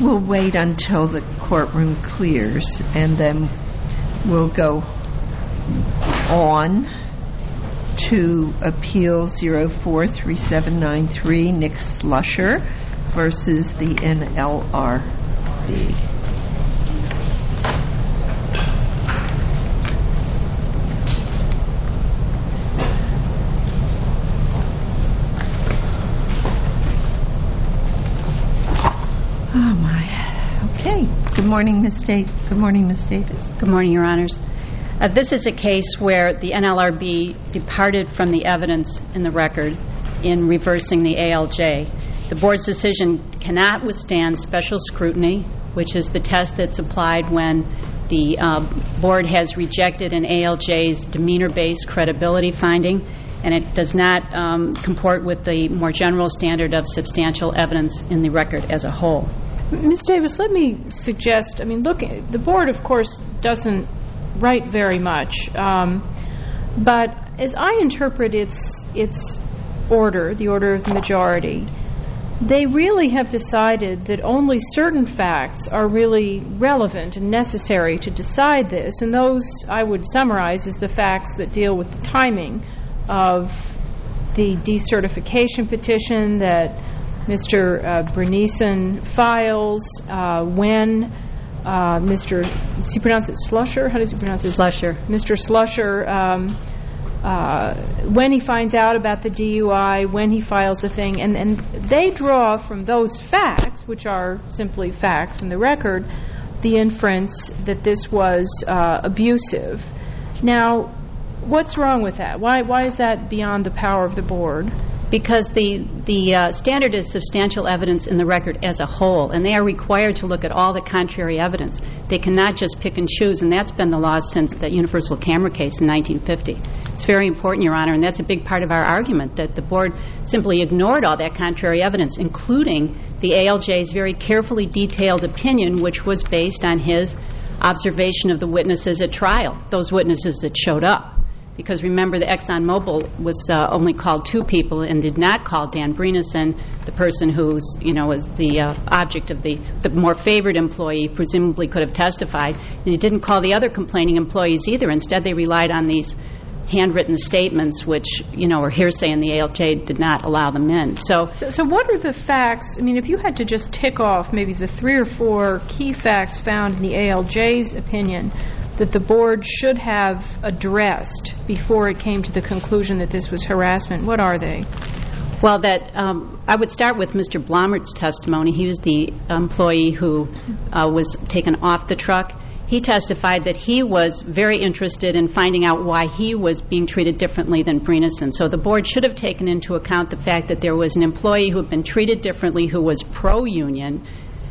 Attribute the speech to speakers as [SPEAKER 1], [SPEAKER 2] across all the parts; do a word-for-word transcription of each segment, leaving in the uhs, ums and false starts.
[SPEAKER 1] we'll wait until the courtroom clears, and then we'll go on to Appeal zero four three seven nine three, Nick Slusher versus the N L R B. Oh my. Okay. Good morning, Miz Davis. Good morning, Miz Davis.
[SPEAKER 2] Good morning, Your Honors. Uh, this is a case where the N L R B departed from the evidence in the record in reversing the A L J. The Board's decision cannot withstand special scrutiny, which is the test that's applied when the uh, Board has rejected an A L J's demeanor-based credibility finding, and it does not um, comport with the more general standard of substantial evidence in the record as a whole.
[SPEAKER 3] Miz Davis, let me suggest, I mean, look, the Board, of course, doesn't write very much, um, but as I interpret its its order, the order of the majority, they really have decided that only certain facts are really relevant and necessary to decide this, and those I would summarize as the facts that deal with the timing of the decertification petition that Mister Uh, Bernison files, uh, when uh, Mister Does he pronounce it Slusher? How does he pronounce it?
[SPEAKER 2] Slusher.
[SPEAKER 3] Mister Slusher, um, uh, when he finds out about the D U I, when he files a thing, and, and they draw from those facts, which are simply facts in the record, the inference that this was uh, abusive. Now, what's wrong with that? Why why is that beyond the power of the Board?
[SPEAKER 2] Because the the uh, standard is substantial evidence in the record as a whole, and they are required to look at all the contrary evidence. They cannot just pick and choose, and that's been the law since the Universal Camera case in nineteen fifty. It's very important, Your Honor, and that's a big part of our argument, that the Board simply ignored all that contrary evidence, including the A L J's very carefully detailed opinion, which was based on his observation of the witnesses at trial, those witnesses that showed up. Because remember, the ExxonMobil was uh, only called two people and did not call Dan Bernison, the person who's, you know, was the uh, object of the, the more favored employee, presumably could have testified. And it didn't call the other complaining employees either. Instead, they relied on these handwritten statements, which, you know, were hearsay, and the A L J did not allow them in. So,
[SPEAKER 3] so, so what are the facts? I mean, if you had to just tick off maybe the three or four key facts found in the A L J's opinion that the Board should have addressed before it came to the conclusion that this was harassment, what are they?
[SPEAKER 2] Well, that um, I would start with Mister Blomert's testimony. He was the employee who uh, was taken off the truck. He testified that he was very interested in finding out why he was being treated differently than Bernison. So the Board should have taken into account the fact that there was an employee who had been treated differently, who was pro-union,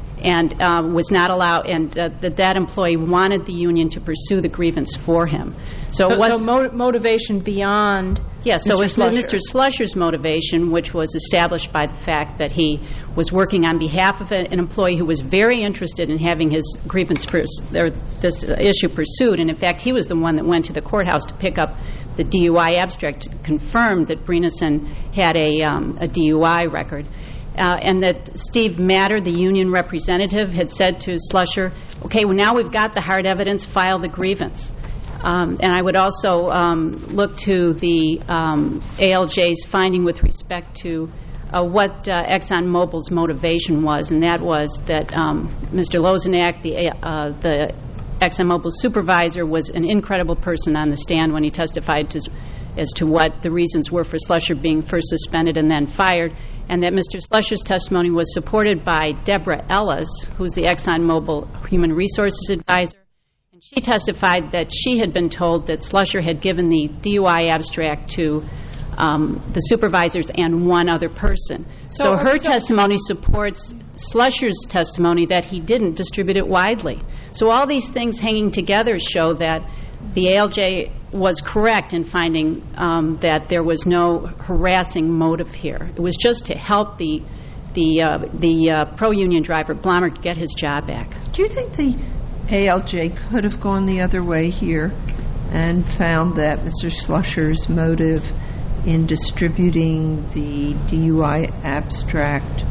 [SPEAKER 2] and uh, was not allowed, and uh, that that employee wanted the union to pursue the grievance for him. So, it was
[SPEAKER 3] so mo- motivation beyond.
[SPEAKER 2] Yes, so
[SPEAKER 3] Mister
[SPEAKER 2] it was
[SPEAKER 3] Slusher.
[SPEAKER 2] Mister Slusher's motivation, which was established by the fact that he was working on behalf of an employee who was very interested in having his grievance pers- or this issue pursued, and in fact, he was the one that went to the courthouse to pick up the D U I abstract to confirm that Bernison had a, um, a D U I record. Uh, and that Steve Matter, the union representative, had said to Slusher, okay, well, now we've got the hard evidence, file the grievance. Um, and I would also um, look to the um, A L J's finding with respect to uh, what uh, ExxonMobil's motivation was, and that was that um, Mister Lozenak, the, uh, the ExxonMobil supervisor, was an incredible person on the stand when he testified to, as to what the reasons were for Slusher being first suspended and then fired, and that Mister Slusher's testimony was supported by Deborah Ellis, who's the ExxonMobil Human Resources Advisor. And she testified that she had been told that Slusher had given the D U I abstract to um, the supervisors and one other person. So, so her so testimony supports Slusher's testimony that he didn't distribute it widely. So all these things hanging together show that the A L J was correct in finding um, that there was no harassing motive here. It was just to help the the uh, the uh, pro-union driver, Blomert, get his job back.
[SPEAKER 1] Do you think the A L J could have gone the other way here and found that Mister Slusher's motive in distributing the D U I abstract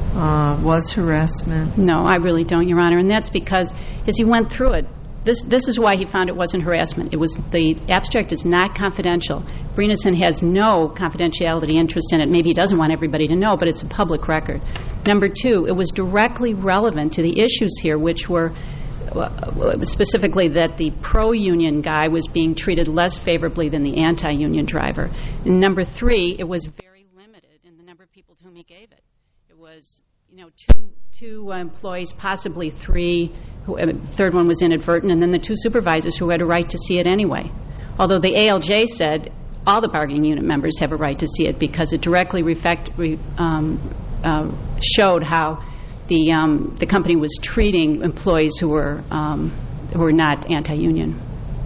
[SPEAKER 1] uh, was harassment?
[SPEAKER 2] No, I really don't, Your Honor, and that's because as he went through it, this this is why he found it wasn't harassment. It was the abstract is not confidential. Bredesen has no confidentiality interest in it. Maybe he doesn't want everybody to know, but it's a public record. Number two, it was directly relevant to the issues here, which were uh, specifically that the pro-union guy was being treated less favorably than the anti-union driver. And number three, it was very limited in the number of people to whom he gave it. It was, you know, two two uh, employees, possibly three. Who, uh, third one was inadvertent, and then the two supervisors who had a right to see it anyway. Although the A L J said all the bargaining unit members have a right to see it because it directly reflect, re, um, uh, showed how the um, the company was treating employees who were um, who were not anti-union.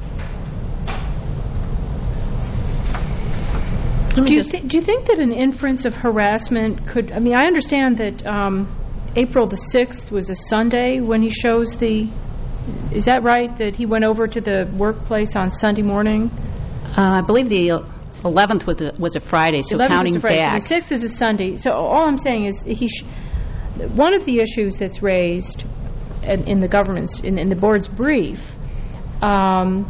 [SPEAKER 3] Do you, th- do you think that an inference of harassment could, I mean, I understand that um, April the sixth was a Sunday when he shows the, is that right, that he went over to the workplace on Sunday morning?
[SPEAKER 2] Uh, I believe the eleventh was a, was a Friday, so counting
[SPEAKER 3] was a Friday,
[SPEAKER 2] back.
[SPEAKER 3] So the sixth is a Sunday. So all I'm saying is he sh- one of the issues that's raised in, in the government's, in, in the board's brief, um,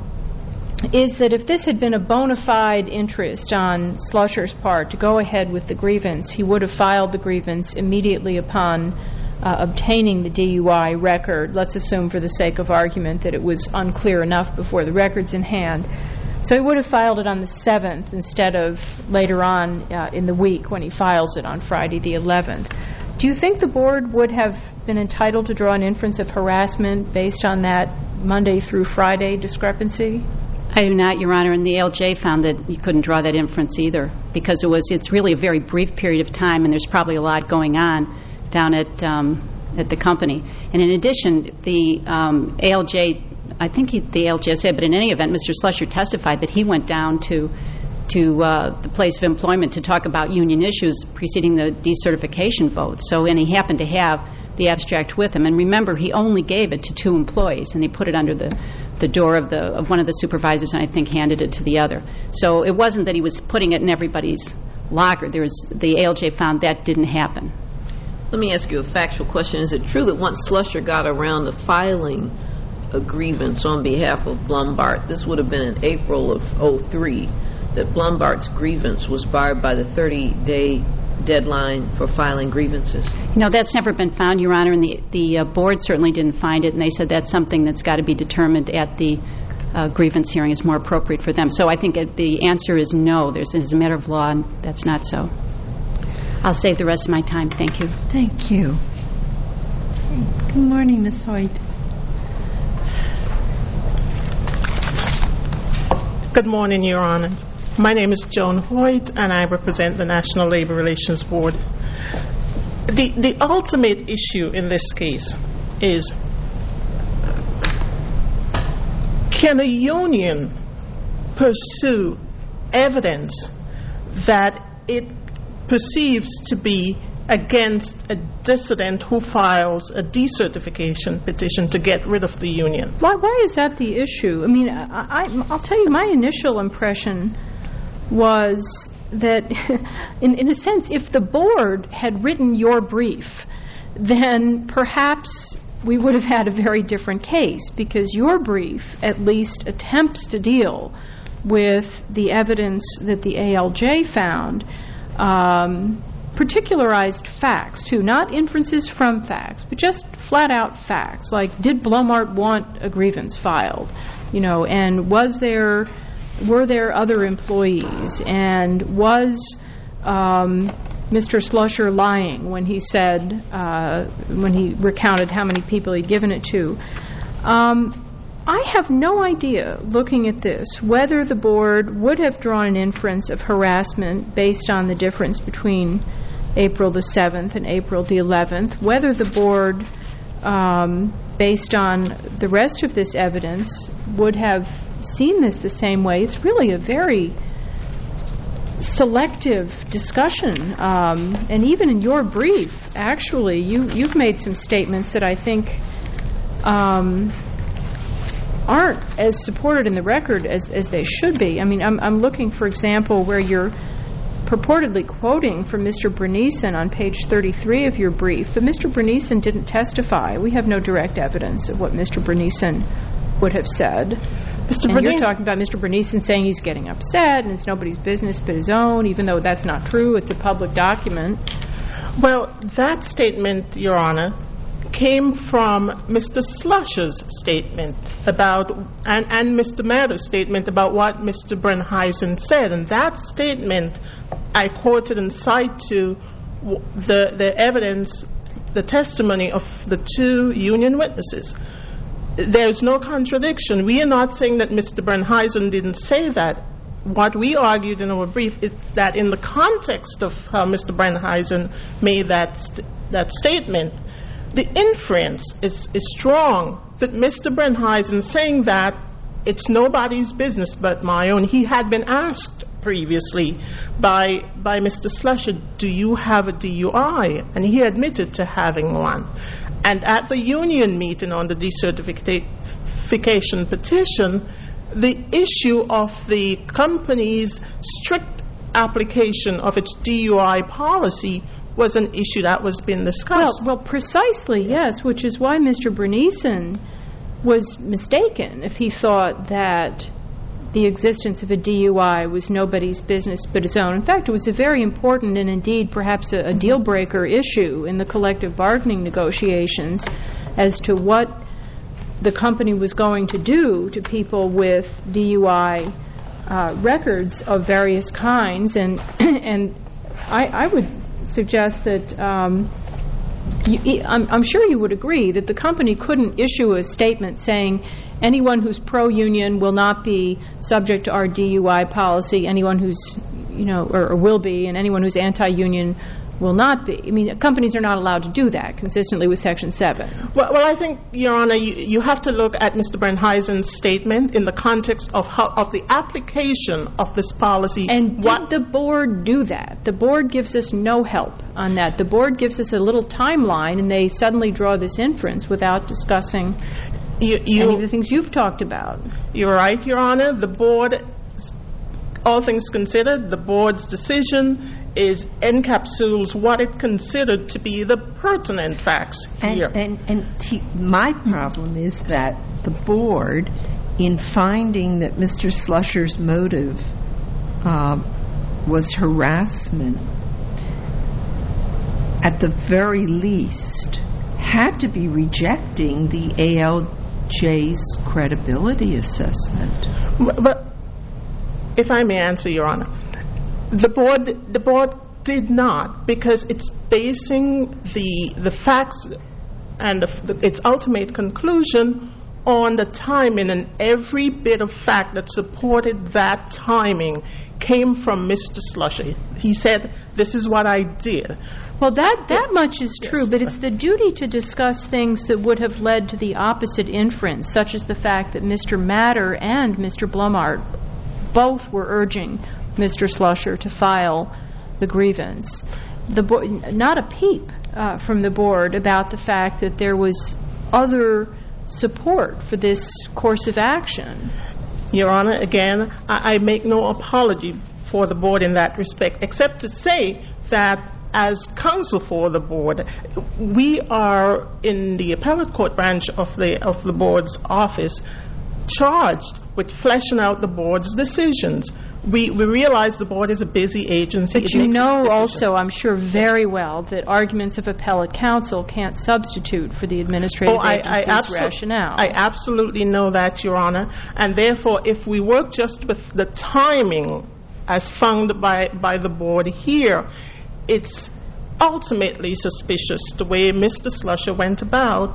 [SPEAKER 3] is that if this had been a bona fide interest on Slusher's part to go ahead with the grievance, he would have filed the grievance immediately upon uh, obtaining the D U I record. Let's assume for the sake of argument that it was unclear enough before the record's in hand. So he would have filed it on the seventh instead of later on uh, in the week when he files it on Friday the eleventh. Do you think the board would have been entitled to draw an inference of harassment based on that Monday through Friday discrepancy?
[SPEAKER 2] I do not, Your Honor, and the A L J found that you couldn't draw that inference either because it was it's really a very brief period of time and there's probably a lot going on down at um, at the company. And in addition, the um, A L J, I think he, the A L J said, but in any event, Mister Slusher testified that he went down to to uh, the place of employment to talk about union issues preceding the decertification vote. So, and he happened to have the abstract with him. And remember, he only gave it to two employees, and he put it under the, the door of the of one of the supervisors, and I think handed it to the other. So it wasn't that he was putting it in everybody's locker. There was the A L J found that didn't happen.
[SPEAKER 4] Let me ask you a factual question. Is it true that once Slusher got around to filing a grievance on behalf of Blumbardt, this would have been in April of oh three, that Blumbart's grievance was barred by the thirty-day deadline for filing grievances?
[SPEAKER 2] You know, that's never been found, Your Honor, and the, the uh, board certainly didn't find it, and they said that's something that's got to be determined at the uh, grievance hearing is more appropriate for them. So I think it, the answer is no. There's, as a matter of law, that's not so. I'll save the rest of my time. Thank you.
[SPEAKER 1] Thank you. Good morning, Miz Hoyt.
[SPEAKER 5] Good morning, Your Honor. My name is Joan Hoyt, and I represent the National Labor Relations Board. The, the ultimate issue in this case is, can a union pursue evidence that it perceives to be against a dissident who files a decertification petition to get rid of the union?
[SPEAKER 3] Why, why is that the issue? I mean, I, I, I'll tell you, my initial impression was that, in, in a sense, if the board had written your brief, then perhaps we would have had a very different case, because your brief at least attempts to deal with the evidence that the A L J found, um, particularized facts, too, not inferences from facts, but just flat-out facts, like did Blumbardt want a grievance filed, you know, and was there, were there other employees, and was um, Mister Slusher lying when he said, uh, when he recounted how many people he'd given it to? Um, I have no idea, looking at this, whether the board would have drawn an inference of harassment based on the difference between April the seventh and April the eleventh, whether the board, um, based on the rest of this evidence, would have seen this the same way. It's really a very selective discussion. Um, and even in your brief, actually, you, you've made some statements that I think um, aren't as supported in the record as, as they should be. I mean, I'm, I'm looking, for example, where you're purportedly quoting from Mister Bernieson on page thirty-three of your brief, but Mister Bernieson didn't testify. We have no direct evidence of what Mister Bernieson would have said.
[SPEAKER 5] Mister
[SPEAKER 3] And
[SPEAKER 5] Bernice,
[SPEAKER 3] you're talking about Mister Bernieson saying he's getting upset and it's nobody's business but his own, even though that's not true. It's a public document.
[SPEAKER 5] well, that statement, Your Honor, came from Mister Slusher's statement about, and, and Mister Mather's statement about what Mister Brenheisen said. And that statement, I quoted and cite to the, the evidence, the testimony of the two union witnesses. There's no contradiction. We are not saying that Mister Brenheisen didn't say that. What we argued in our brief is that in the context of how Mister Brenheisen made that st- that statement, the inference is, is strong that Mister Brenheisen saying that it's nobody's business but my own. He had been asked previously by by Mister Slusher, do you have a D U I? And he admitted to having one. And at the union meeting on the decertification petition, the issue of the company's strict application of its D U I policy was an issue that was being discussed.
[SPEAKER 3] Well, well precisely, yes. yes, which is why Mister Bernieson was mistaken if he thought that the existence of a D U I was nobody's business but his own. In fact, it was a very important and indeed perhaps a, a deal-breaker issue in the collective bargaining negotiations as to what the company was going to do to people with D U I uh, records of various kinds. And and I, I would suggest that um, you, I'm, I'm sure you would agree that the company couldn't issue a statement saying anyone who's pro-union will not be subject to our D U I policy, anyone who's, you know, or, or will be, and anyone who's anti-union will not be. I mean, companies are not allowed to do that consistently with Section seven.
[SPEAKER 5] Well, well I think, Your Honor, you, you have to look at Mister Brenheisen's statement in the context of how, of the application of this policy.
[SPEAKER 3] And
[SPEAKER 5] what
[SPEAKER 3] did the board do that? The board gives us no help on that. The board gives us a little timeline, and they suddenly draw this inference without discussing
[SPEAKER 5] you, you,
[SPEAKER 3] any of the things you've talked about.
[SPEAKER 5] You're right, Your Honor. The board, all things considered, the board's decision is encapsulates what it considered to be the pertinent facts here.
[SPEAKER 1] And, and, and t- my problem is that the board, in finding that Mister Slusher's motive uh, was harassment, at the very least, had to be rejecting the A L J's credibility assessment.
[SPEAKER 5] But if I may answer, Your Honor, the board the board did not, because it's basing the the facts and the, its ultimate conclusion on the timing, and every bit of fact that supported that timing came from Mister Slusher. He said, "This is what I did."
[SPEAKER 3] Well, that, that much is true, yes. But it's the duty to discuss things that would have led to the opposite inference, such as the fact that Mister Matter and Mister Blumart both were urging Mister Slusher to file the grievance. The bo- not a peep uh, from the board about the fact that there was other support for this course of action.
[SPEAKER 5] Your Honor, again, I, I make no apology for the board in that respect, except to say that as counsel for the board, we are in the appellate court branch of the of the board's office charged with fleshing out the board's decisions. We we realize the board is a busy agency.
[SPEAKER 3] But you know also, I'm sure very well, that arguments of appellate counsel can't substitute for the administrative
[SPEAKER 5] oh,
[SPEAKER 3] agency's
[SPEAKER 5] I, I abso-
[SPEAKER 3] rationale.
[SPEAKER 5] I absolutely know that, Your Honor. And therefore, if we work just with the timing as found by, by the board here, it's ultimately suspicious the way Mister Slusher went about.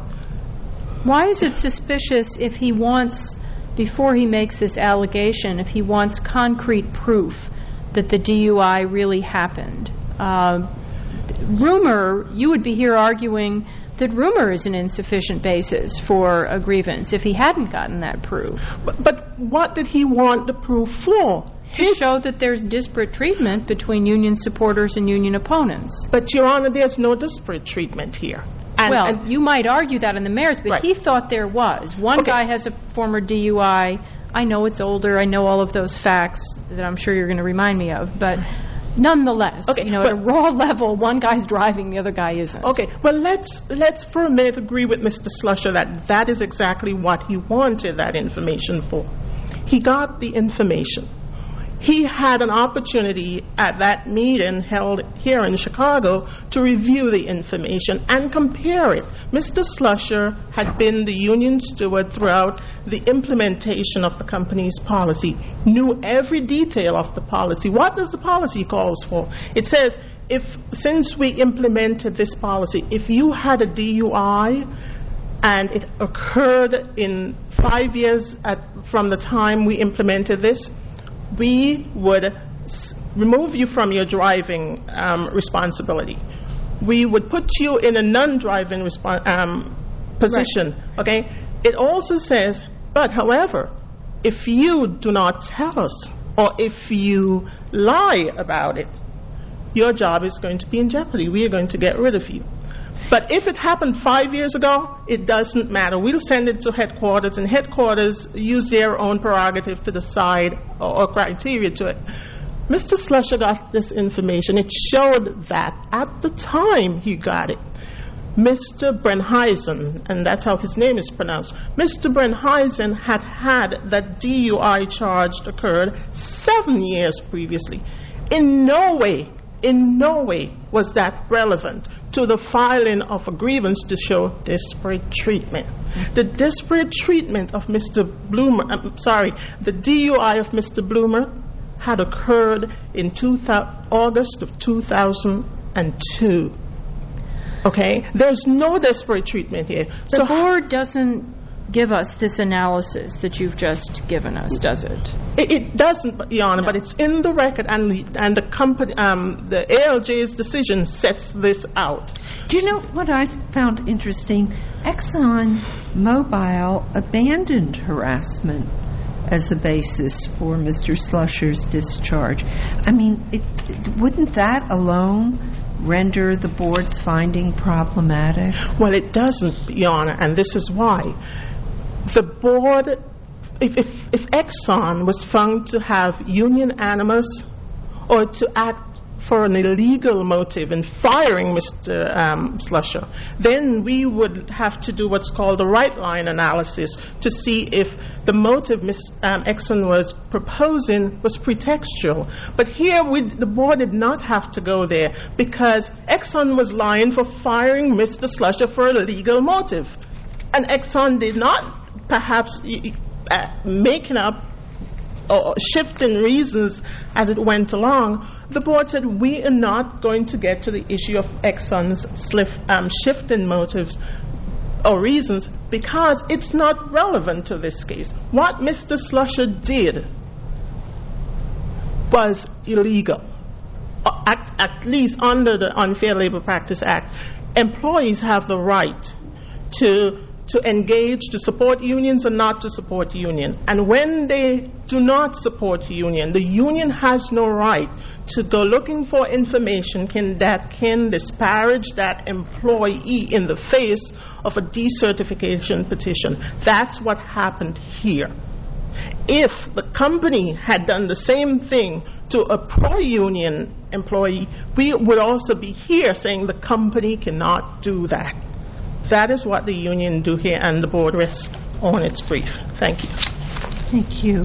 [SPEAKER 3] Why is it suspicious if he wants, before he makes this allegation, if he wants concrete proof that the D U I really happened? Uh, rumor, you would be here arguing that rumor is an insufficient basis for a grievance if he hadn't gotten that proof.
[SPEAKER 5] But, but what did he want the proof for?
[SPEAKER 3] To His, show that there's disparate treatment between union supporters and union opponents.
[SPEAKER 5] But, Your Honor, there's no disparate treatment here. And,
[SPEAKER 3] well,
[SPEAKER 5] and
[SPEAKER 3] you might argue that in the merits, but
[SPEAKER 5] right.
[SPEAKER 3] he thought there was. One
[SPEAKER 5] okay.
[SPEAKER 3] guy has a former D U I. I know it's older. I know all of those facts that I'm sure you're going to remind me of. But nonetheless,
[SPEAKER 5] Okay,
[SPEAKER 3] you know, at a
[SPEAKER 5] but-
[SPEAKER 3] raw level, one guy's driving, the other guy isn't.
[SPEAKER 5] Okay, well, let's let's for a minute agree with Mister Slusher that that is exactly what he wanted that information for. He got the information. He had an opportunity at that meeting held here in Chicago to review the information and compare it. Mister Slusher had been the union steward throughout the implementation of the company's policy, knew every detail of the policy. What does the policy calls for? It says, if since we implemented this policy, if you had a D U I and it occurred in five years at, from the time we implemented this, we would s- remove you from your driving um, responsibility. We would put you in a non-driving respo- um, position, right. Okay? It also says, but however, if you do not tell us or if you lie about it, your job is going to be in jeopardy. We are going to get rid of you. But if it happened five years ago, it doesn't matter. We'll send it to headquarters, and headquarters use their own prerogative to decide or, or criteria to it. Mister Slusher got this information. It showed that at the time he got it, Mister Brenheisen, and that's how his name is pronounced, Mister Brenheisen had had that D U I charge occurred seven years previously. In no way In no way was that relevant to the filing of a grievance to show disparate treatment. The disparate treatment of Mister Bloomer, I'm sorry, the D U I of Mister Bloomer had occurred in two thousand, August of two thousand two. Okay? There's no disparate treatment here.
[SPEAKER 3] The
[SPEAKER 5] so
[SPEAKER 3] board doesn't give us this analysis that you've just given us, does it?
[SPEAKER 5] It, it doesn't, Your Honor,
[SPEAKER 3] No.
[SPEAKER 5] but it's in the record, and the, and the company, um, the A L J's decision sets this out.
[SPEAKER 1] Do you know what I found interesting? Exxon Mobil abandoned harassment as a basis for Mister Slusher's discharge. I mean, it, it, wouldn't that alone render the board's finding problematic?
[SPEAKER 5] Well, it doesn't, Your Honor, and this is why. The board, if, if, if Exxon was found to have union animus or to act for an illegal motive in firing Mister Um, Slusher, then we would have to do what's called a right line analysis to see if the motive Miz Um, Exxon was proposing was pretextual. But here we, the board did not have to go there because Exxon was lying for firing Mister Slusher for a legal motive. And Exxon did not perhaps uh, making up or shifting reasons as it went along. The board said, we are not going to get to the issue of Exxon's slif, um, shifting motives or reasons because it's not relevant to this case. What Mister Slusher did was illegal, at, at least under the Unfair Labor Practice Act. Employees have the right to to engage, to support unions or not to support union. And when they do not support union, the union has no right to go looking for information can, that can disparage that employee in the face of a decertification petition. That's what happened here. If the company had done the same thing to a pro-union employee, we would also be here saying the company cannot do that. That is what the union do here, and the board rests on its brief. Thank you.
[SPEAKER 1] Thank you.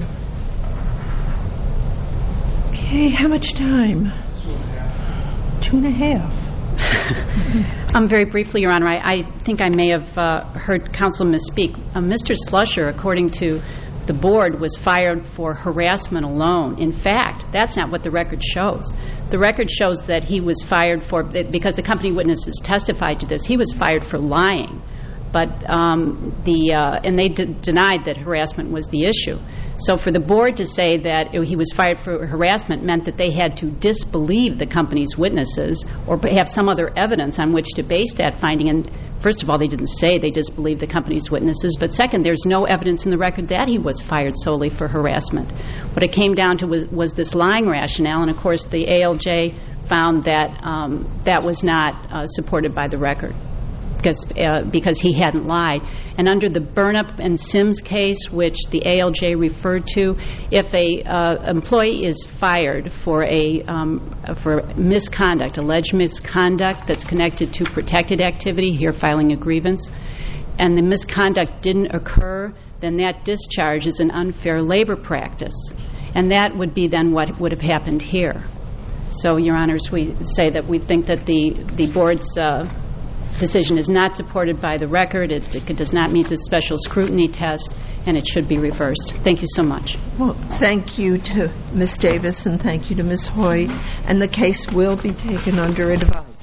[SPEAKER 1] Okay, how much time? Two and a half.
[SPEAKER 2] Um, very briefly, Your Honor, I, I think I may have uh, heard counsel misspeak. Uh, Mister Slusher, according to the board, was fired for harassment alone. In fact, that's not what the record shows. The record shows that he was fired for, because the company witnesses testified to this, he was fired for lying. But um, the uh, and they d- denied that harassment was the issue. So for the board to say that he was fired for harassment meant that they had to disbelieve the company's witnesses or have some other evidence on which to base that finding. And first of all, they didn't say they disbelieved the company's witnesses. But second, there's no evidence in the record that he was fired solely for harassment. What it came down to was, was this lying rationale. And, of course, the A L J found that um, that was not uh, supported by the record. because, uh, because he hadn't lied. And under the Burnup and Sims case, which the A L J referred to, if a uh, employee is fired for a um, for misconduct, alleged misconduct that's connected to protected activity, here filing a grievance, and the misconduct didn't occur, then that discharge is an unfair labor practice. And that would be then what would have happened here. So, Your Honors, we say that we think that the, the board's uh, decision is not supported by the record, it, it does not meet the special scrutiny test, and it should be reversed. Thank you so much.
[SPEAKER 1] Well, thank you to Miz Davis and thank you to Miz Hoy, and the case will be taken under advice.